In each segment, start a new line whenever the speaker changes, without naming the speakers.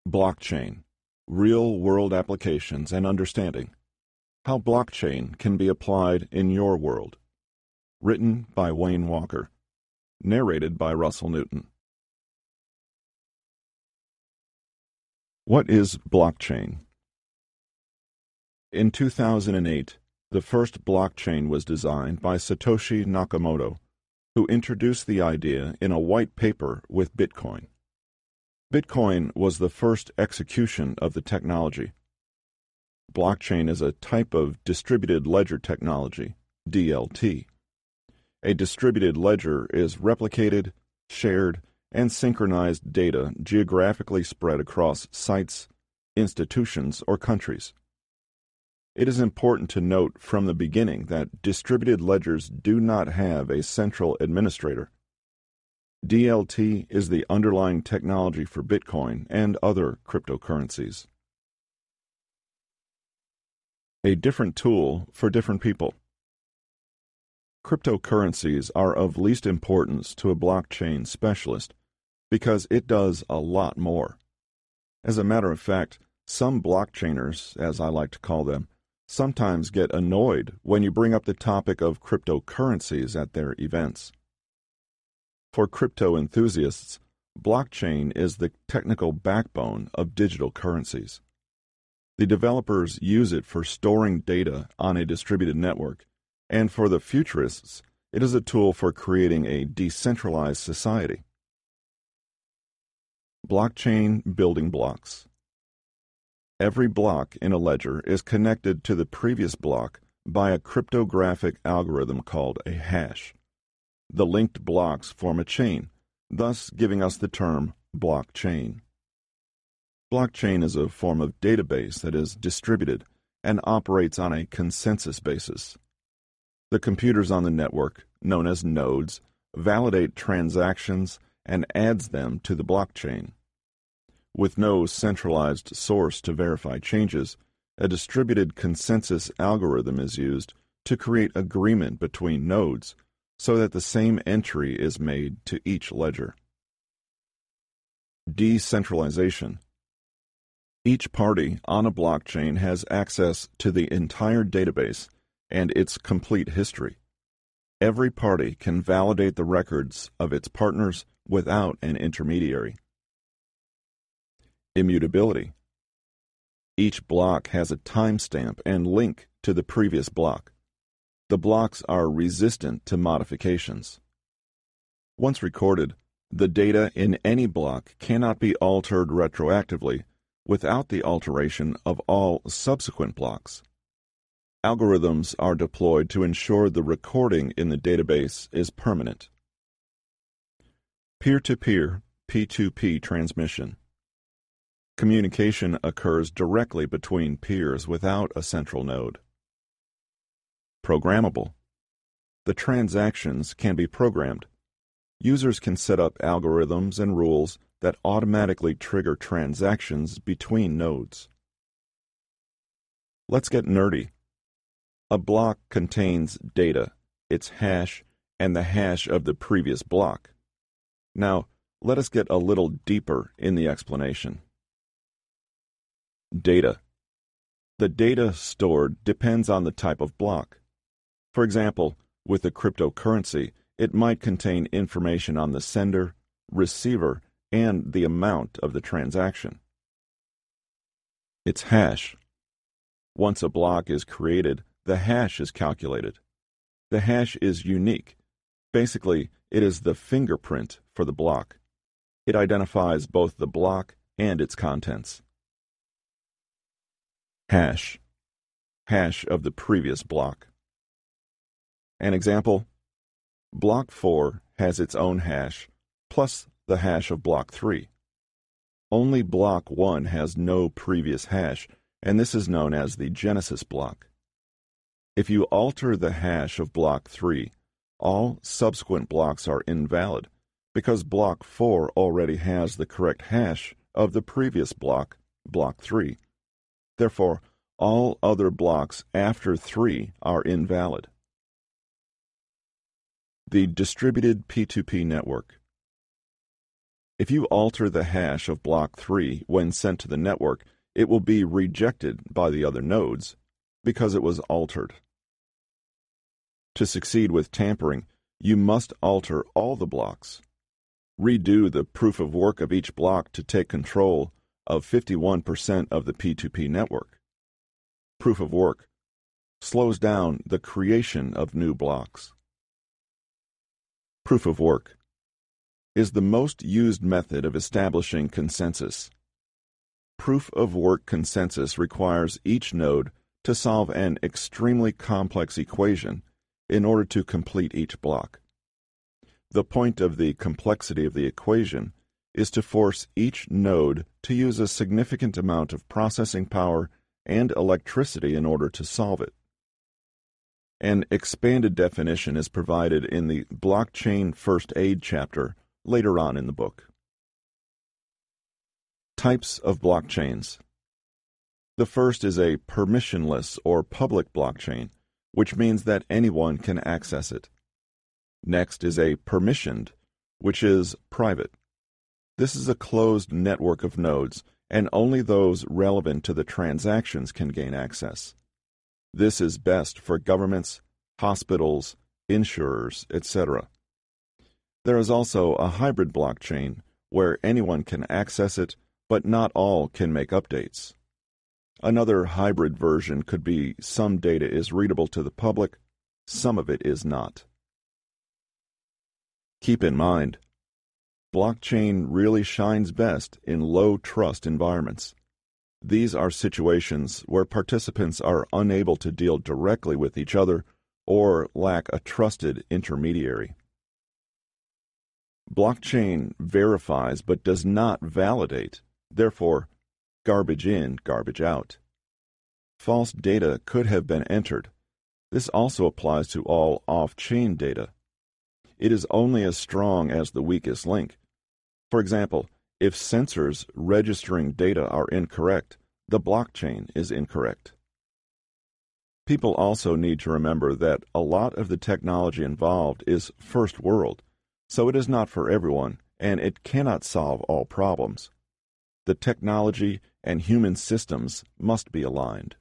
Blockchain, Real-World Applications and Understanding. How Blockchain Can Be Applied in Your World. Written by Wayne Walker. Narrated by Russell Newton. What is blockchain? In 2008, the first blockchain was designed by Satoshi Nakamoto, who introduced the idea in a white paper with Bitcoin. Bitcoin was the first execution of the technology. Blockchain is a type of distributed ledger technology, DLT. A distributed ledger is replicated, shared, and synchronized data geographically spread across sites, institutions, or countries. It is important to note from the beginning that distributed ledgers do not have a central administrator. DLT is the underlying technology for Bitcoin and other cryptocurrencies. A different tool for different people. Cryptocurrencies are of least importance to a blockchain specialist because it does a lot more. As a matter of fact, some blockchainers, as I like to call them, sometimes get annoyed when you bring up the topic of cryptocurrencies at their events. For crypto enthusiasts, blockchain is the technical backbone of digital currencies. The developers use it for storing data on a distributed network, and for the futurists, it is a tool for creating a decentralized society. Blockchain building blocks. Every block in a ledger is connected to the previous block by a cryptographic algorithm called a hash. The linked blocks form a chain, thus giving us the term blockchain. Blockchain is a form of database that is distributed and operates on a consensus basis. The computers on the network, known as nodes, validate transactions and adds them to the blockchain. With no centralized source to verify changes, a distributed consensus algorithm is used to create agreement between nodes so that the same entry is made to each ledger. Decentralization. Each party on a blockchain has access to the entire database and its complete history. Every party can validate the records of its partners without an intermediary. Immutability. Each block has a timestamp and link to the previous block. The blocks are resistant to modifications. Once recorded, the data in any block cannot be altered retroactively without the alteration of all subsequent blocks. Algorithms are deployed to ensure the recording in the database is permanent. Peer-to-peer, P2P transmission. Communication occurs directly between peers without a central node. Programmable. The transactions can be programmed. Users can set up algorithms and rules that automatically trigger transactions between nodes. Let's get nerdy. A block contains data, its hash, and the hash of the previous block. Now, let us get a little deeper in the explanation. Data. The data stored depends on the type of block. For example, with a cryptocurrency, it might contain information on the sender, receiver, and the amount of the transaction. Its hash. Once a block is created, the hash is calculated. The hash is unique. Basically, it is the fingerprint for the block. It identifies both the block and its contents. Hash. Hash of the previous block. An example: Block 4 has its own hash, plus the hash of Block 3. Only Block 1 has no previous hash, and this is known as the Genesis block. If you alter the hash of Block 3, all subsequent blocks are invalid, because Block 4 already has the correct hash of the previous block, Block 3. Therefore, all other blocks after 3 are invalid. The distributed P2P network. If you alter the hash of block 3 when sent to the network, it will be rejected by the other nodes because it was altered. To succeed with tampering, you must alter all the blocks. Redo the proof of work of each block to take control of 51% of the P2P network. Proof of work slows down the creation of new blocks. Proof of work is the most used method of establishing consensus. Proof of work consensus requires each node to solve an extremely complex equation in order to complete each block. The point of the complexity of the equation is to force each node to use a significant amount of processing power and electricity in order to solve it. An expanded definition is provided in the Blockchain First Aid chapter later on in the book. Types of blockchains. The first is a permissionless or public blockchain, which means that anyone can access it. Next is a permissioned, which is private. This is a closed network of nodes, and only those relevant to the transactions can gain access. This is best for governments, hospitals, insurers, etc. There is also a hybrid blockchain where anyone can access it, but not all can make updates. Another hybrid version could be some data is readable to the public, some of it is not. Keep in mind, blockchain really shines best in low-trust environments. These are situations where participants are unable to deal directly with each other or lack a trusted intermediary. Blockchain verifies but does not validate, therefore, garbage in, garbage out. False data could have been entered. This also applies to all off-chain data. It is only as strong as the weakest link. For example, if sensors registering data are incorrect, the blockchain is incorrect. People also need to remember that a lot of the technology involved is first world, so it is not for everyone, and it cannot solve all problems. The technology and human systems must be aligned.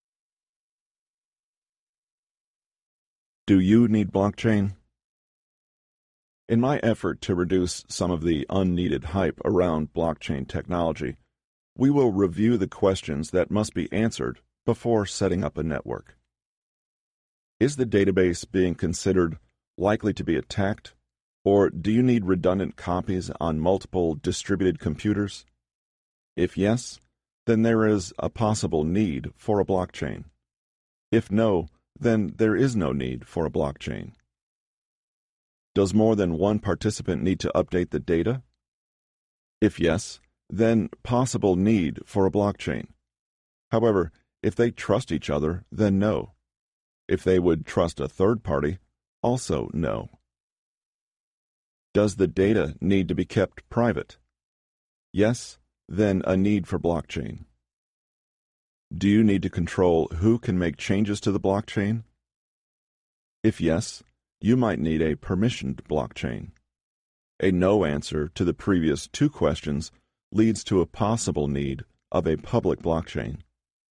Do you need blockchain? In my effort to reduce some of the unneeded hype around blockchain technology, we will review the questions that must be answered before setting up a network. Is the database being considered likely to be attacked, or do you need redundant copies on multiple distributed computers? If yes, then there is a possible need for a blockchain. If no, then there is no need for a blockchain. Does more than one participant need to update the data? If yes, then possible need for a blockchain. However, if they trust each other, then no. If they would trust a third party, also no. Does the data need to be kept private? Yes, then a need for blockchain. Do you need to control who can make changes to the blockchain? If yes, you might need a permissioned blockchain. A no answer to the previous two questions leads to a possible need of a public blockchain.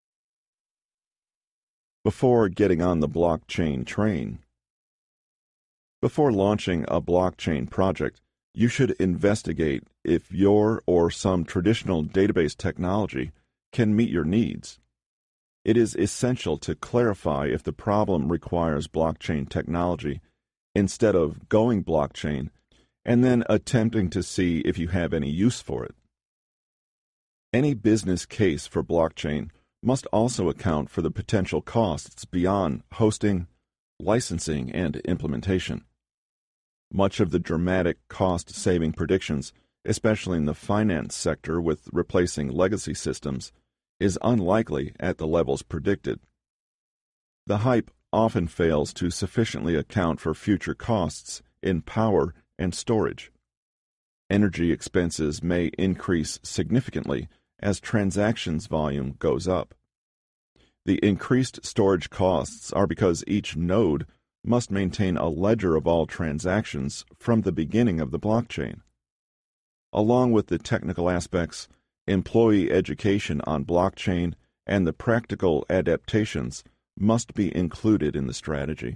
Before getting on the blockchain train. Before launching a blockchain project, you should investigate if your or some traditional database technology can meet your needs. It is essential to clarify if the problem requires blockchain technology instead of going blockchain and then attempting to see if you have any use for it. Any business case for blockchain must also account for the potential costs beyond hosting, licensing, and implementation. Much of the dramatic cost-saving predictions, especially in the finance sector with replacing legacy systems, is unlikely at the levels predicted. The hype often fails to sufficiently account for future costs in power and storage. Energy expenses may increase significantly as transactions volume goes up. The increased storage costs are because each node must maintain a ledger of all transactions from the beginning of the blockchain. along with the technical aspects, employee education on blockchain, and the practical adaptations must be included in the strategy.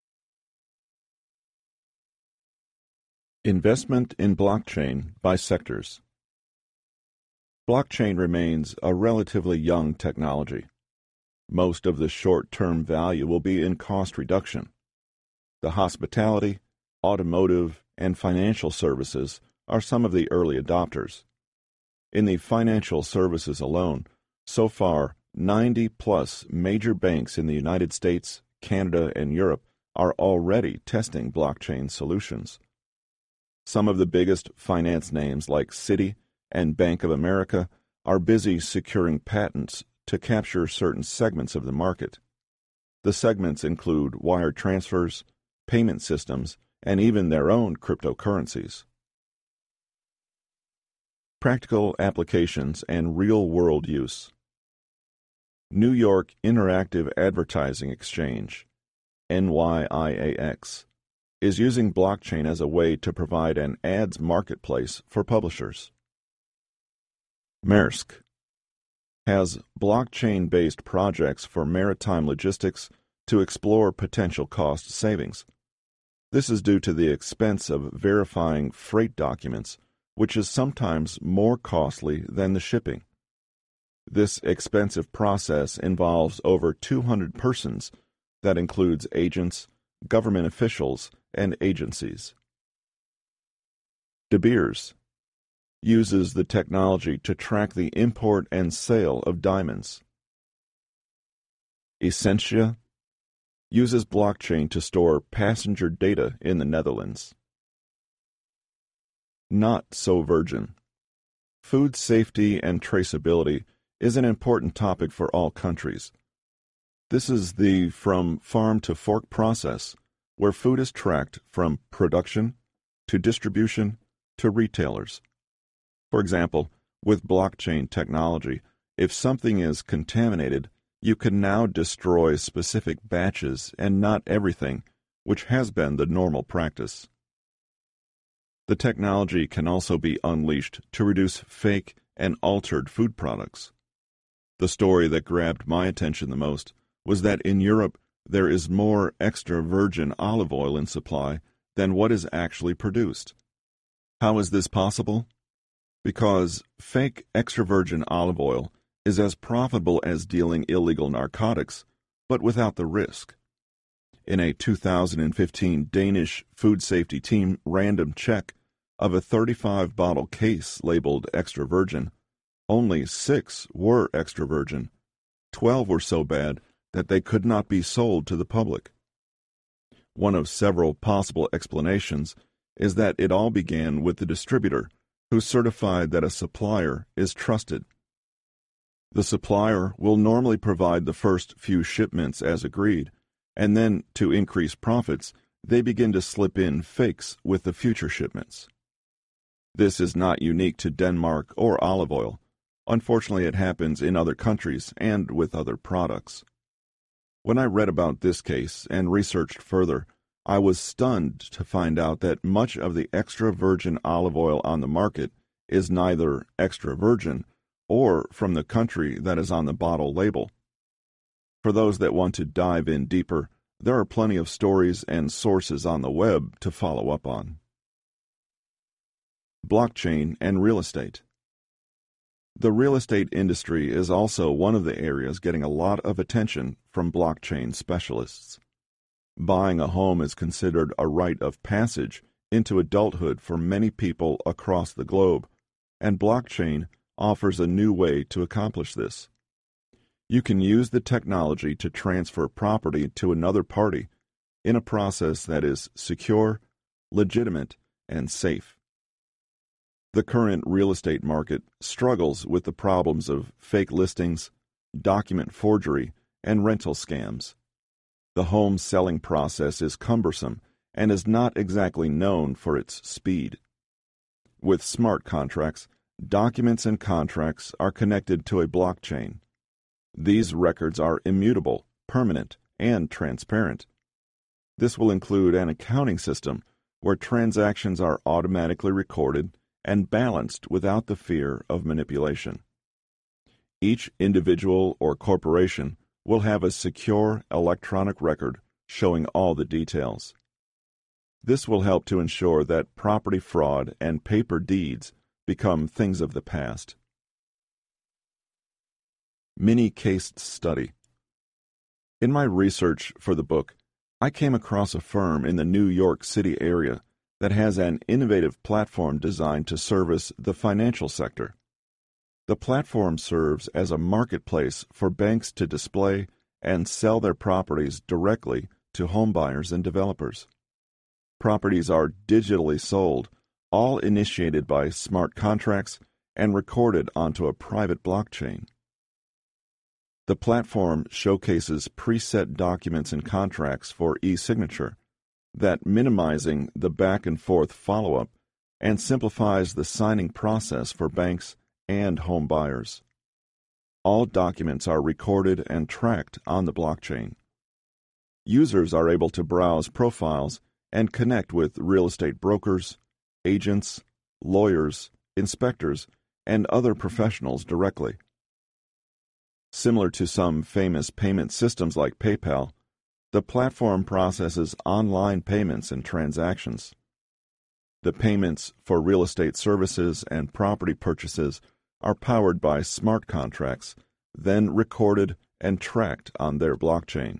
Investment in blockchain by sectors. Blockchain remains a relatively young technology. Most of the short-term value will be in cost reduction. The hospitality, automotive, and financial services are some of the early adopters. In the financial services alone, so far, 90-plus major banks in the United States, Canada, and Europe are already testing blockchain solutions. Some of the biggest finance names like Citi and Bank of America are busy securing patents to capture certain segments of the market. The segments include wire transfers, payment systems, and even their own cryptocurrencies. Practical applications and real-world use. New York Interactive Advertising Exchange, NYIAX, is using blockchain as a way to provide an ads marketplace for publishers. Maersk has blockchain-based projects for maritime logistics to explore potential cost savings. This is due to the expense of verifying freight documents, which is sometimes more costly than the shipping. This expensive process involves over 200 persons that includes agents, government officials, and agencies. De Beers uses the technology to track the import and sale of diamonds. Essentia uses blockchain to store passenger data in the Netherlands. Not so virgin. Food safety and traceability is an important topic for all countries. This is the from farm to fork process, where food is tracked from production to distribution to retailers. For example, with blockchain technology, if something is contaminated, you can now destroy specific batches and not everything, which has been the normal practice. The technology can also be unleashed to reduce fake and altered food products. The story that grabbed my attention the most was that in Europe there is more extra virgin olive oil in supply than what is actually produced. How is this possible? Because fake extra virgin olive oil is as profitable as dealing illegal narcotics, but without the risk. In a 2015 Danish food safety team random check of a 35-bottle case labeled extra virgin, only 6 were extra virgin. 12 were so bad that they could not be sold to the public. One of several possible explanations is that it all began with the distributor, who certified that a supplier is trusted. The supplier will normally provide the first few shipments as agreed, and then, to increase profits, they begin to slip in fakes with the future shipments. This is not unique to Denmark or olive oil. Unfortunately, it happens in other countries and with other products. When I read about this case and researched further, I was stunned to find out that much of the extra virgin olive oil on the market is neither extra virgin or from the country that is on the bottle label. For those that want to dive in deeper, there are plenty of stories and sources on the web to follow up on. Blockchain and real estate. The real estate industry is also one of the areas getting a lot of attention from blockchain specialists. Buying a home is considered a rite of passage into adulthood for many people across the globe, and blockchain offers a new way to accomplish this. You can use the technology to transfer property to another party in a process that is secure, legitimate, and safe. The current real estate market struggles with the problems of fake listings, document forgery, and rental scams. The home selling process is cumbersome and is not exactly known for its speed. With smart contracts, documents and contracts are connected to a blockchain. These records are immutable, permanent, and transparent. This will include an accounting system where transactions are automatically recorded and balanced without the fear of manipulation. Each individual or corporation will have a secure electronic record showing all the details. This will help to ensure that property fraud and paper deeds become things of the past. Mini case study. In my research for the book, I came across a firm in the New York City area that has an innovative platform designed to service the financial sector. The platform serves as a marketplace for banks to display and sell their properties directly to homebuyers and developers. Properties are digitally sold, all initiated by smart contracts and recorded onto a private blockchain. The platform showcases preset documents and contracts for e-signature that minimizing the back-and-forth follow-up and simplifies the signing process for banks and home buyers. All documents are recorded and tracked on the blockchain. Users are able to browse profiles and connect with real estate brokers, agents, lawyers, inspectors, and other professionals directly. Similar to some famous payment systems like PayPal, the platform processes online payments and transactions. The payments for real estate services and property purchases are powered by smart contracts, then recorded and tracked on their blockchain.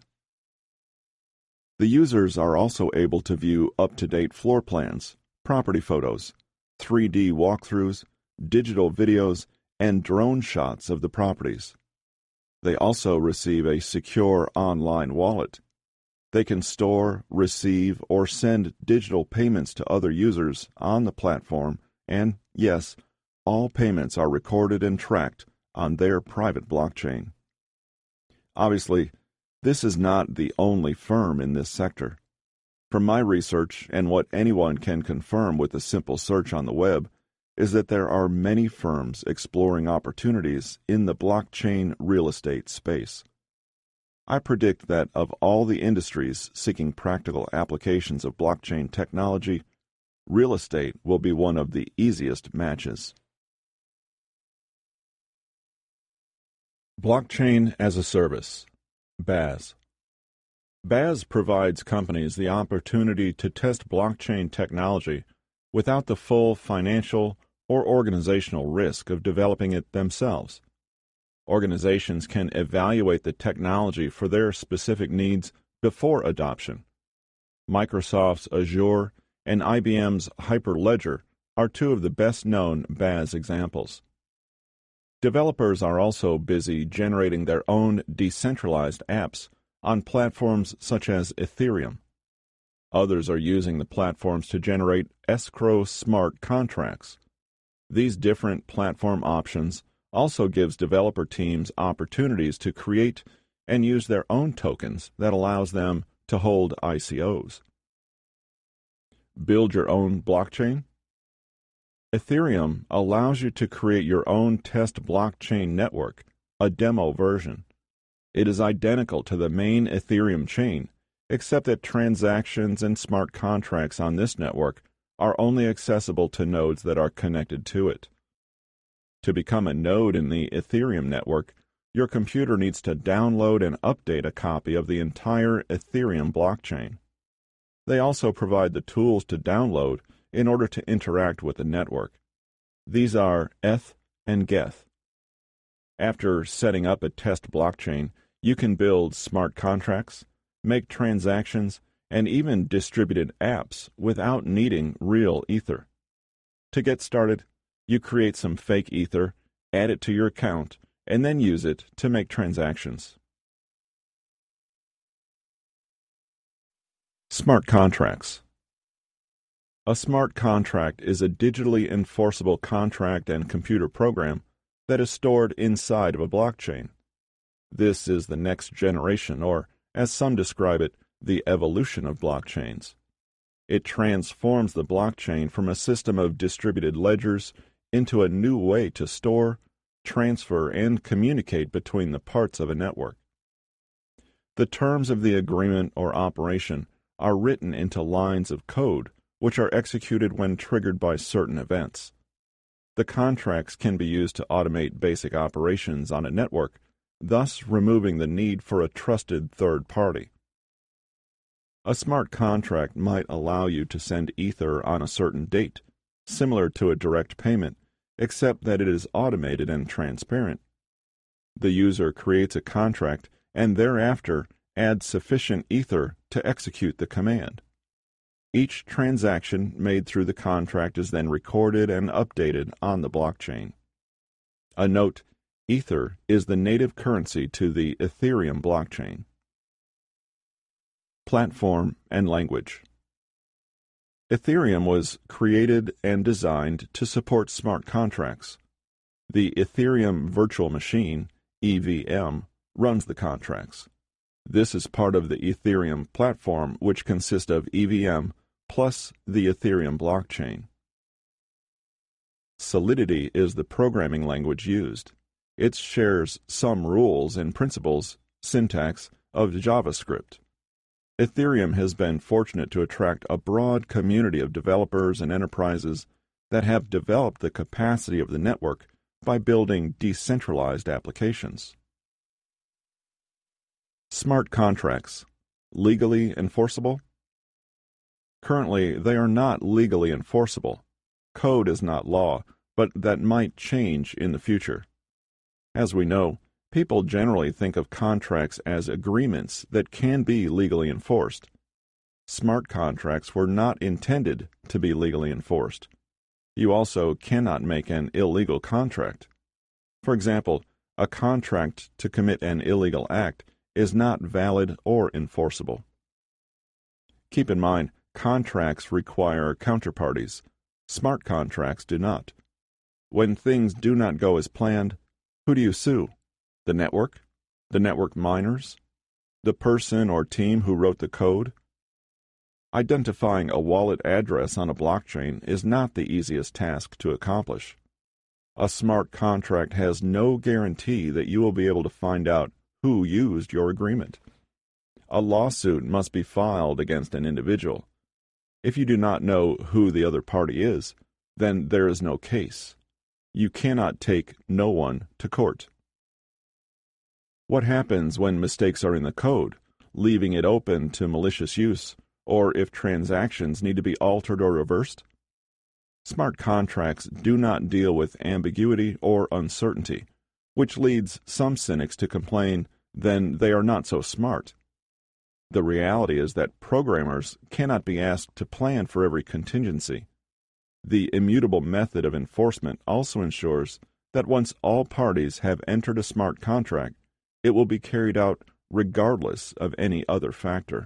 The users are also able to view up-to-date floor plans, property photos, 3D walkthroughs, digital videos, and drone shots of the properties. They also receive a secure online wallet. They can store, receive, or send digital payments to other users on the platform, and, yes, all payments are recorded and tracked on their private blockchain. Obviously, this is not the only firm in this sector. From my research, and what anyone can confirm with a simple search on the web, is that there are many firms exploring opportunities in the blockchain real estate space. I predict that of all the industries seeking practical applications of blockchain technology, real estate will be one of the easiest matches. Blockchain as a Service, BaaS. BaaS provides companies the opportunity to test blockchain technology without the full financial or organizational risk of developing it themselves. Organizations can evaluate the technology for their specific needs before adoption. Microsoft's Azure and IBM's Hyperledger are two of the best-known BaaS examples. Developers are also busy generating their own decentralized apps on platforms such as Ethereum. Others are using the platforms to generate escrow smart contracts. These different platform options also gives developer teams opportunities to create and use their own tokens that allows them to hold ICOs. Build your own blockchain? Ethereum allows you to create your own test blockchain network, a demo version. It is identical to the main Ethereum chain, except that transactions and smart contracts on this network are only accessible to nodes that are connected to it. To become a node in the Ethereum network, your computer needs to download and update a copy of the entire Ethereum blockchain. They also provide the tools to download in order to interact with the network. These are ETH and Geth. After setting up a test blockchain, you can build smart contracts, make transactions, and even distributed apps without needing real Ether. To get started, you create some fake Ether, add it to your account, and then use it to make transactions. Smart contracts. A smart contract is a digitally enforceable contract and computer program that is stored inside of a blockchain. This is the next generation, or, as some describe it, the evolution of blockchains. It transforms the blockchain from a system of distributed ledgers into a new way to store, transfer, and communicate between the parts of a network. The terms of the agreement or operation are written into lines of code, which are executed when triggered by certain events. The contracts can be used to automate basic operations on a network, thus removing the need for a trusted third party. A smart contract might allow you to send Ether on a certain date, similar to a direct payment, except that it is automated and transparent. The user creates a contract and thereafter adds sufficient Ether to execute the command. Each transaction made through the contract is then recorded and updated on the blockchain. A note: Ether is the native currency to the Ethereum blockchain. Platform and language. Ethereum was created and designed to support smart contracts. The Ethereum Virtual Machine, EVM, runs the contracts. This is part of the Ethereum platform, which consists of EVM plus the Ethereum blockchain. Solidity is the programming language used. It shares some rules and principles, syntax, of JavaScript. Ethereum has been fortunate to attract a broad community of developers and enterprises that have developed the capacity of the network by building decentralized applications. Smart contracts. Legally enforceable? Currently, they are not legally enforceable. Code is not law, but that might change in the future. As we know, people generally think of contracts as agreements that can be legally enforced. Smart contracts were not intended to be legally enforced. You also cannot make an illegal contract. For example, a contract to commit an illegal act is not valid or enforceable. Keep in mind, contracts require counterparties. Smart contracts do not. When things do not go as planned, who do you sue? The network? The network miners? The person or team who wrote the code? Identifying a wallet address on a blockchain is not the easiest task to accomplish. A smart contract has no guarantee that you will be able to find out who used your agreement. A lawsuit must be filed against an individual. If you do not know who the other party is, then there is no case. You cannot take no one to court. What happens when mistakes are in the code, leaving it open to malicious use, or if transactions need to be altered or reversed? Smart contracts do not deal with ambiguity or uncertainty, which leads some cynics to complain, then they are not so smart. The reality is that programmers cannot be asked to plan for every contingency. The immutable method of enforcement also ensures that once all parties have entered a smart contract, it will be carried out regardless of any other factor.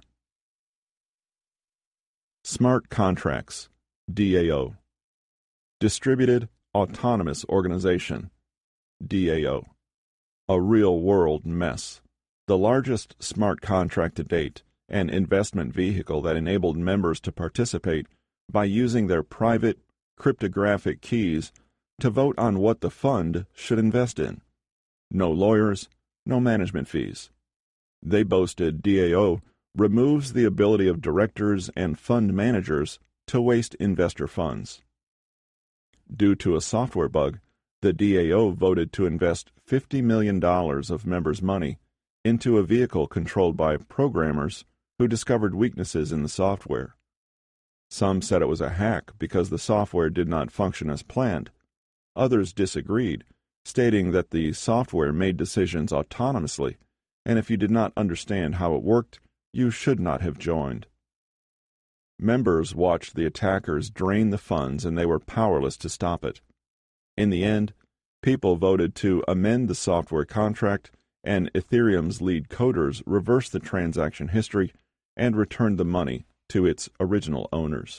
Smart contracts, DAO. Distributed Autonomous Organization, DAO. A real-world mess. The largest smart contract to date, an investment vehicle that enabled members to participate by using their private cryptographic keys to vote on what the fund should invest in. No lawyers, no management fees. They boasted DAO removes the ability of directors and fund managers to waste investor funds. Due to a software bug, the DAO voted to invest $50 million of members' money into a vehicle controlled by programmers who discovered weaknesses in the software. Some said it was a hack because the software did not function as planned. Others disagreed, stating that the software made decisions autonomously, and if you did not understand how it worked, you should not have joined. Members watched the attackers drain the funds and they were powerless to stop it. In the end, people voted to amend the software contract, and Ethereum's lead coders reversed the transaction history and returned the money to its original owners.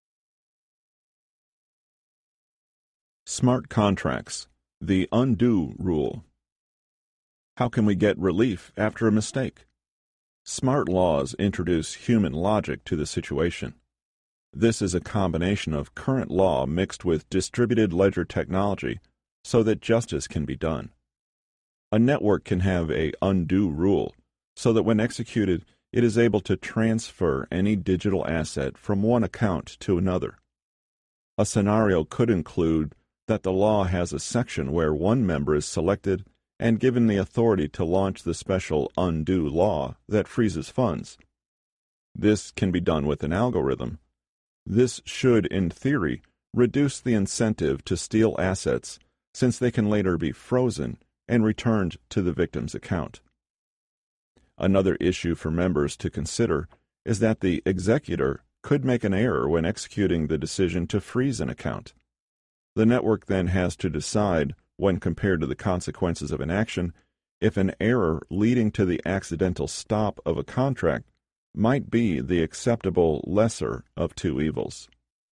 Smart contracts, the undo rule. How can we get relief after a mistake? Smart laws introduce human logic to the situation. This is a combination of current law mixed with distributed ledger technology so that justice can be done. A network can have an undo rule so that when executed, it is able to transfer any digital asset from one account to another. A scenario could include that the law has a section where one member is selected and given the authority to launch the special undo law that freezes funds. This can be done with an algorithm. This should, in theory, reduce the incentive to steal assets, since they can later be frozen and returned to the victim's account. Another issue for members to consider is that the executor could make an error when executing the decision to freeze an account. The network then has to decide, when compared to the consequences of an action, if an error leading to the accidental stop of a contract might be the acceptable lesser of two evils.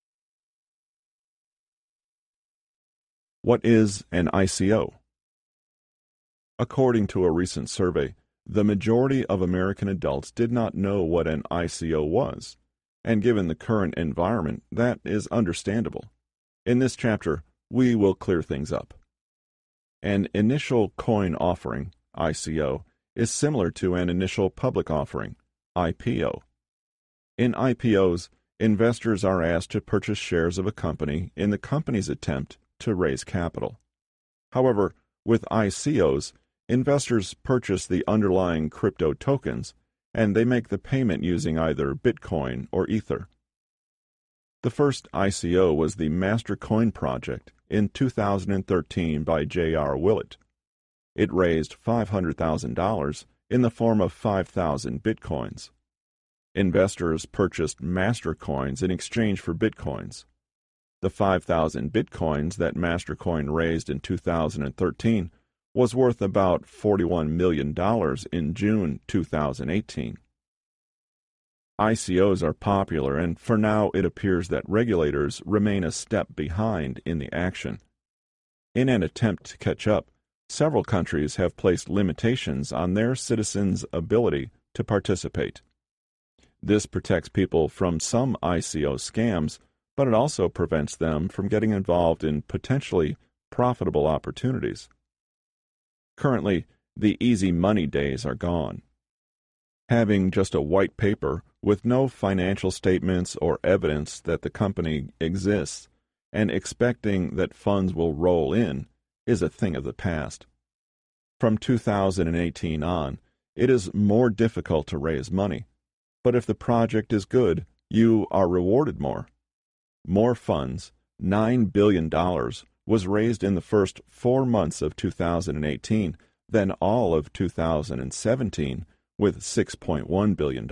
What is an ICO? According to a recent survey, the majority of American adults did not know what an ICO was, and given the current environment, that is understandable. In this chapter, we will clear things up. An initial coin offering, ICO, is similar to an initial public offering, IPO. In IPOs, investors are asked to purchase shares of a company in the company's attempt to raise capital. However, with ICOs, investors purchase the underlying crypto tokens, and they make the payment using either Bitcoin or Ether. The first ICO was the Mastercoin project in 2013 by J.R. Willett. It raised $500,000 in the form of 5,000 Bitcoins. Investors purchased Mastercoins in exchange for Bitcoins. The 5,000 Bitcoins that Mastercoin raised in 2013 was worth about $41 million in June 2018. ICOs are popular, and for now it appears that regulators remain a step behind in the action. In an attempt to catch up, several countries have placed limitations on their citizens' ability to participate. This protects people from some ICO scams, but it also prevents them from getting involved in potentially profitable opportunities. Currently, the easy money days are gone. Having just a white paper with no financial statements or evidence that the company exists and expecting that funds will roll in is a thing of the past. From 2018 on, it is more difficult to raise money, but if the project is good, you are rewarded more. More funds, $9 billion, was raised in the first 4 months of 2018 than all of 2017, with $6.1 billion.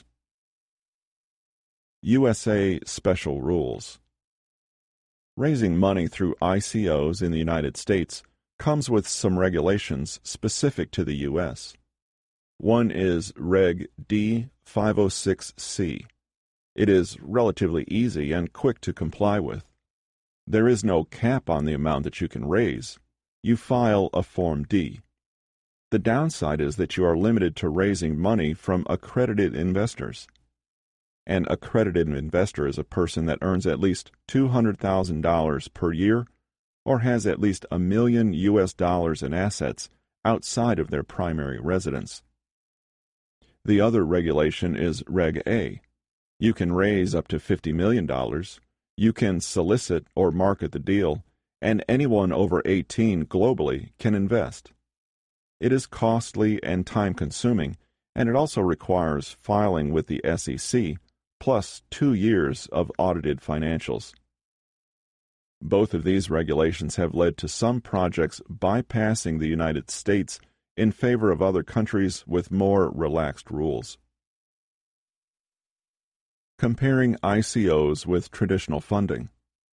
USA Special Rules. Raising money through ICOs in the United States comes with some regulations specific to the U.S. One is Reg D 506C. It is relatively easy and quick to comply with. There is no cap on the amount that you can raise. You file a Form D. The downside is that you are limited to raising money from accredited investors. An accredited investor is a person that earns at least $200,000 per year or has at least $1 million in assets outside of their primary residence. The other regulation is Reg A. You can raise up to $50 million. You can solicit or market the deal, and anyone over 18 globally can invest. It is costly and time-consuming, and it also requires filing with the SEC, plus 2 years of audited financials. Both of these regulations have led to some projects bypassing the United States in favor of other countries with more relaxed rules. Comparing ICOs with traditional funding.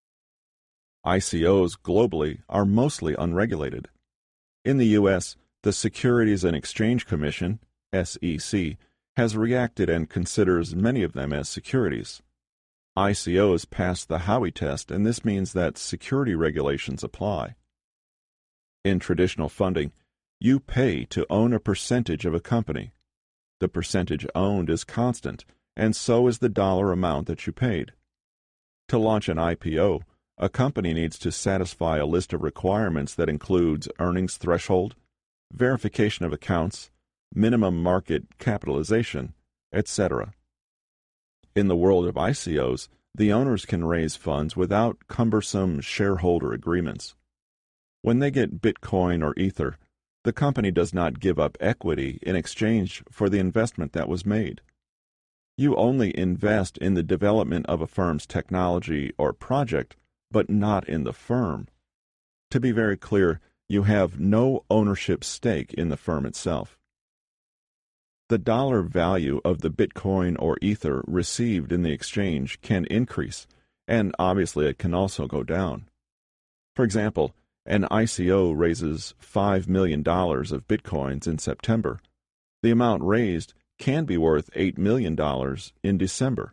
ICOs globally are mostly unregulated. In the U.S., the Securities and Exchange Commission, SEC, has reacted and considers many of them as securities. ICOs pass the Howey test, and this means that security regulations apply. In traditional funding, you pay to own a percentage of a company. The percentage owned is constant, and so is the dollar amount that you paid. To launch an IPO, a company needs to satisfy a list of requirements that includes earnings threshold, verification of accounts, minimum market capitalization, etc. In the world of ICOs, The owners can raise funds without cumbersome shareholder agreements. When they get Bitcoin or Ether, the company does not give up equity in exchange for the investment that was made. You only invest in the development of a firm's technology or project, but not in the firm. To be very clear, you have no ownership stake in the firm itself. The dollar value of the Bitcoin or Ether received in the exchange can increase, and obviously it can also go down. For example, an ICO raises $5 million of Bitcoins in September. The amount raised can be worth $8 million in December.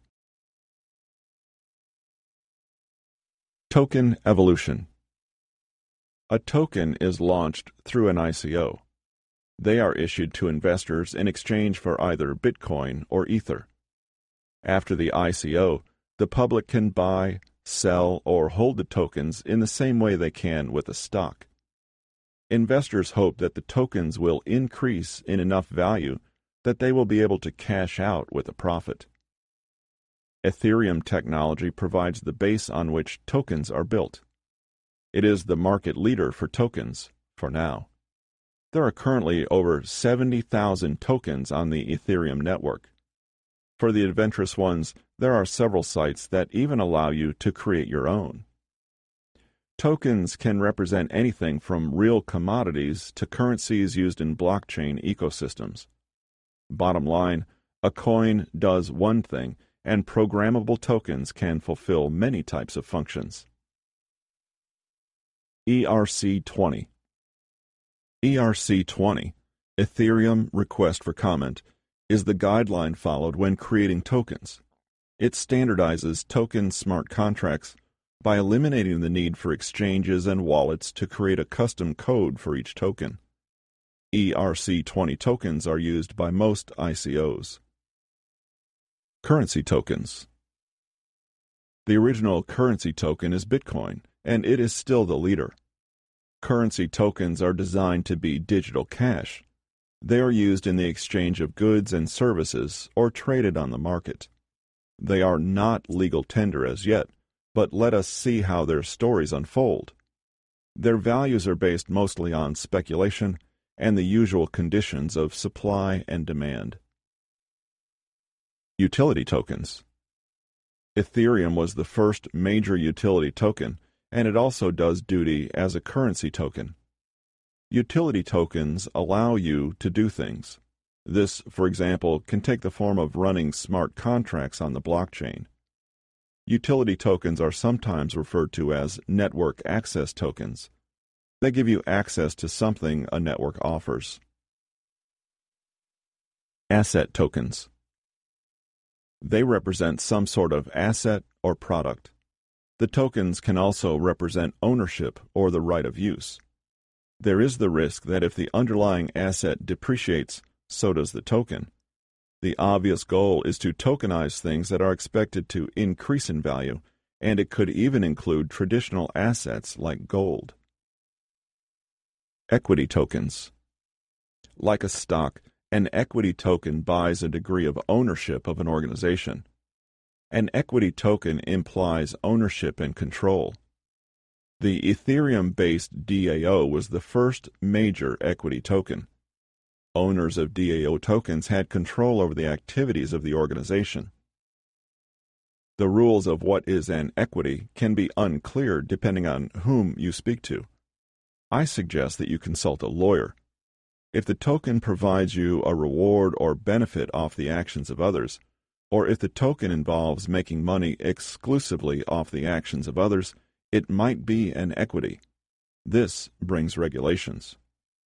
Token evolution. A token is launched through an ICO. They are issued to investors in exchange for either Bitcoin or Ether. After the ICO, the public can buy, sell, or hold the tokens in the same way they can with a stock. Investors hope that the tokens will increase in enough value that they will be able to cash out with a profit. Ethereum technology provides the base on which tokens are built. It is the market leader for tokens, for now. There are currently over 70,000 tokens on the Ethereum network. For the adventurous ones, there are several sites that even allow you to create your own. Tokens can represent anything from real commodities to currencies used in blockchain ecosystems. Bottom line, a coin does one thing, and programmable tokens can fulfill many types of functions. ERC-20. ERC-20, Ethereum Request for Comment, is the guideline followed when creating tokens. It standardizes token smart contracts by eliminating the need for exchanges and wallets to create a custom code for each token. ERC-20 tokens are used by most ICOs. Currency tokens. The original currency token is Bitcoin, and it is still the leader. Currency tokens are designed to be digital cash. They are used in the exchange of goods and services or traded on the market. They are not legal tender as yet, but let us see how their stories unfold. Their values are based mostly on speculation and the usual conditions of supply and demand. Utility tokens. Ethereum was the first major utility token, and it also does duty as a currency token. Utility tokens allow you to do things. This, for example, can take the form of running smart contracts on the blockchain. Utility tokens are sometimes referred to as network access tokens. They give you access to something a network offers. Asset tokens. They represent some sort of asset or product. The tokens can also represent ownership or the right of use. There is the risk that if the underlying asset depreciates, so does the token. The obvious goal is to tokenize things that are expected to increase in value, and it could even include traditional assets like gold. Equity tokens. Like a stock, an equity token buys a degree of ownership of an organization. An equity token implies ownership and control. The Ethereum-based DAO was the first major equity token. Owners of DAO tokens had control over the activities of the organization. The rules of what is an equity can be unclear depending on whom you speak to. I suggest that you consult a lawyer. If the token provides you a reward or benefit off the actions of others, or if the token involves making money exclusively off the actions of others, it might be an equity. This brings regulations.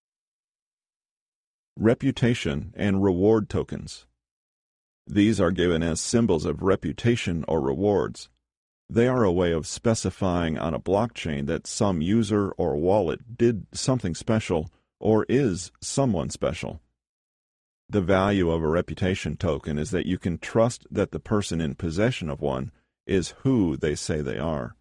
Reputation and reward tokens. These are given as symbols of reputation or rewards. They are a way of specifying on a blockchain that some user or wallet did something special or is someone special. The value of a reputation token is that you can trust that the person in possession of one is who they say they are.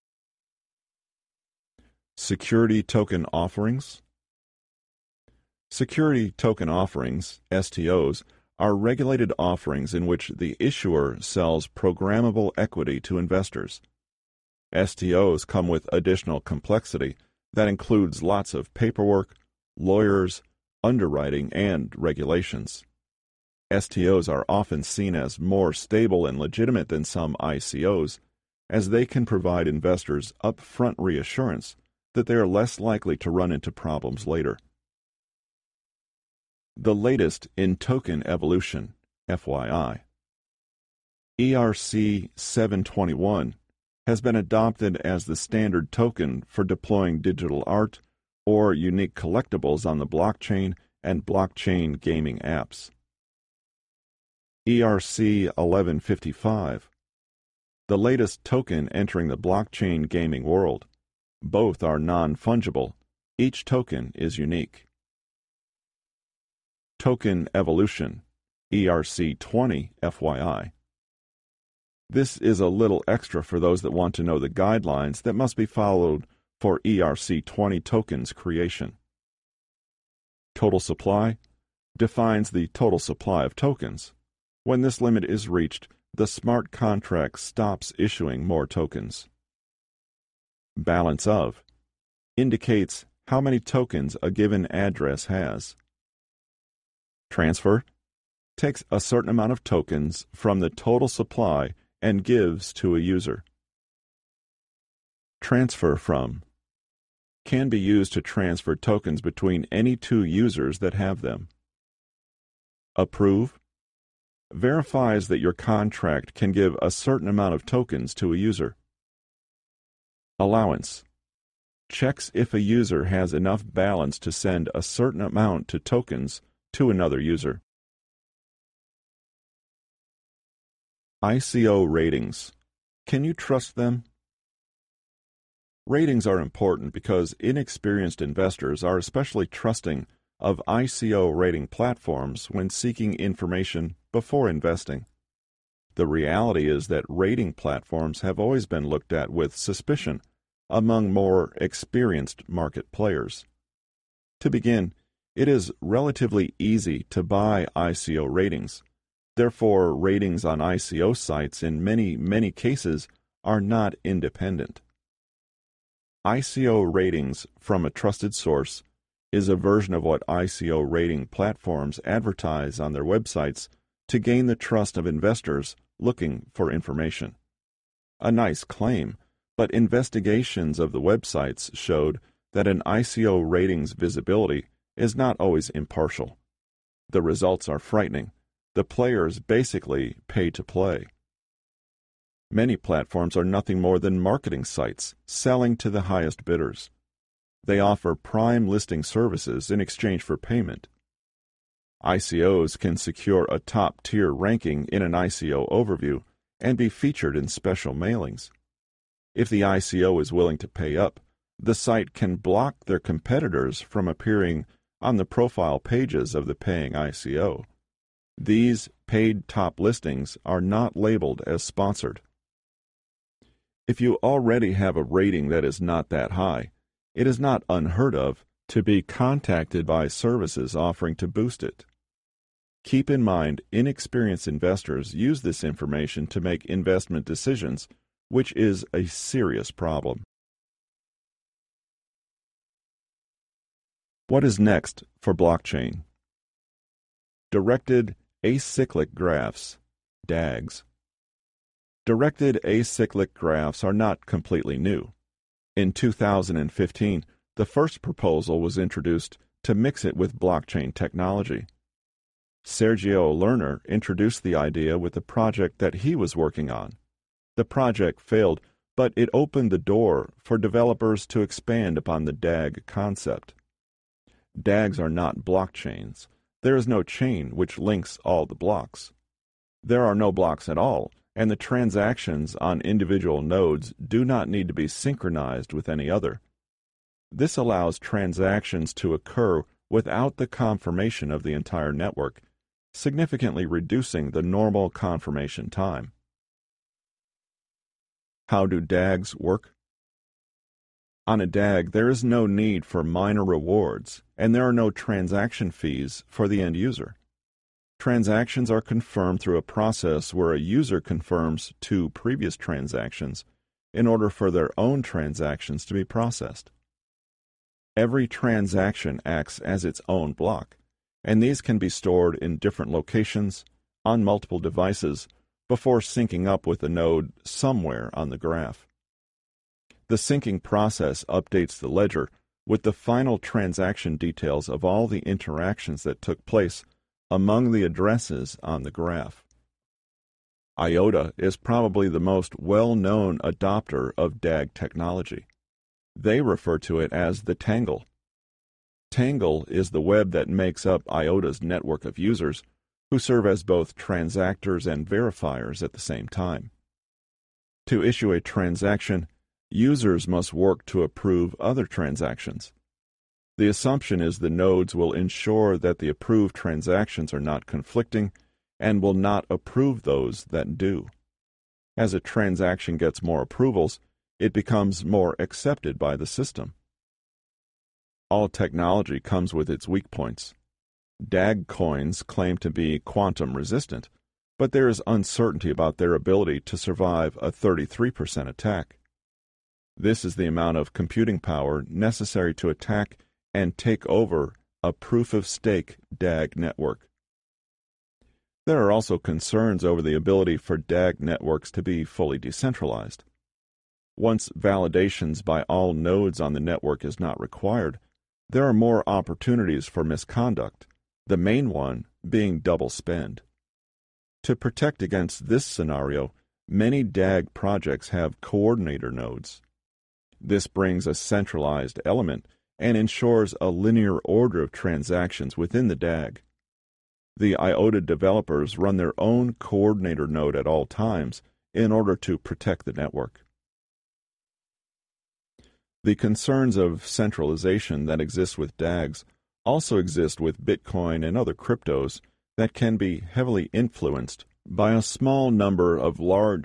Security token offerings. Security token offerings, STOs, are regulated offerings in which the issuer sells programmable equity to investors. STOs come with additional complexity that includes lots of paperwork, lawyers, underwriting, and regulations. STOs are often seen as more stable and legitimate than some ICOs, as they can provide investors upfront reassurance that they are less likely to run into problems later. The latest in token evolution, FYI. ERC 721 has been adopted as the standard token for deploying digital art or unique collectibles on the blockchain and blockchain gaming apps. ERC 1155, the latest token entering the blockchain gaming world. Both are non-fungible. Each token is unique. Token evolution, ERC 20, FYI. This is a little extra for those that want to know the guidelines that must be followed for ERC 20 tokens creation. Total supply defines the total supply of tokens. When this limit is reached, the smart contract stops issuing more tokens. Balance of indicates how many tokens a given address has. Transfer takes a certain amount of tokens from the total supply and gives to a user. Transfer from can be used to transfer tokens between any two users that have them. Approve verifies that your contract can give a certain amount of tokens to a user. Allowance checks if a user has enough balance to send a certain amount to tokens to another user. ICO ratings. Can you trust them? Ratings are important because inexperienced investors are especially trusting of ICO rating platforms when seeking information before investing. The reality is that rating platforms have always been looked at with suspicion among more experienced market players. To begin, it is relatively easy to buy ICO ratings. Therefore, ratings on ICO sites in many cases are not independent. ICO ratings from a trusted source is a version of what ICO rating platforms advertise on their websites to gain the trust of investors looking for information. A nice claim, but investigations of the websites showed that an ICO rating's visibility is not always impartial. The results are frightening. The players basically pay to play. Many platforms are nothing more than marketing sites selling to the highest bidders. They offer prime listing services in exchange for payment. ICOs can secure a top-tier ranking in an ICO overview and be featured in special mailings. If the ICO is willing to pay up, the site can block their competitors from appearing on the profile pages of the paying ICO. These paid top listings are not labeled as sponsored. If you already have a rating that is not that high, it is not unheard of to be contacted by services offering to boost it. Keep in mind, inexperienced investors use this information to make investment decisions, which is a serious problem. What is next for blockchain? Directed acyclic graphs, DAGs. Directed acyclic graphs are not completely new. In 2015, the first proposal was introduced to mix it with blockchain technology. Sergio Lerner introduced the idea with the project that he was working on. The project failed, but it opened the door for developers to expand upon the DAG concept. DAGs are not blockchains. There is no chain which links all the blocks. There are no blocks at all, and the transactions on individual nodes do not need to be synchronized with any other. This allows transactions to occur without the confirmation of the entire network, significantly reducing the normal confirmation time. How do DAGs work? On a DAG, there is no need for minor rewards, and there are no transaction fees for the end user. Transactions are confirmed through a process where a user confirms two previous transactions in order for their own transactions to be processed. Every transaction acts as its own block, and these can be stored in different locations on multiple devices before syncing up with a node somewhere on the graph. The syncing process updates the ledger with the final transaction details of all the interactions that took place among the addresses on the graph. IOTA is probably the most well-known adopter of DAG technology. They refer to it as the Tangle. Tangle is the web that makes up IOTA's network of users who serve as both transactors and verifiers at the same time. To issue a transaction, users must work to approve other transactions. The assumption is the nodes will ensure that the approved transactions are not conflicting and will not approve those that do. As a transaction gets more approvals, it becomes more accepted by the system. All technology comes with its weak points. DAG coins claim to be quantum resistant, but there is uncertainty about their ability to survive a 33% attack. This is the amount of computing power necessary to attack and take over a proof-of-stake DAG network. There are also concerns over the ability for DAG networks to be fully decentralized. Once validations by all nodes on the network is not required, there are more opportunities for misconduct, the main one being double spend. To protect against this scenario, many DAG projects have coordinator nodes. This brings a centralized element and ensures a linear order of transactions within the DAG. The IOTA developers run their own coordinator node at all times in order to protect the network. The concerns of centralization that exist with DAGs also exist with Bitcoin and other cryptos that can be heavily influenced by a small number of large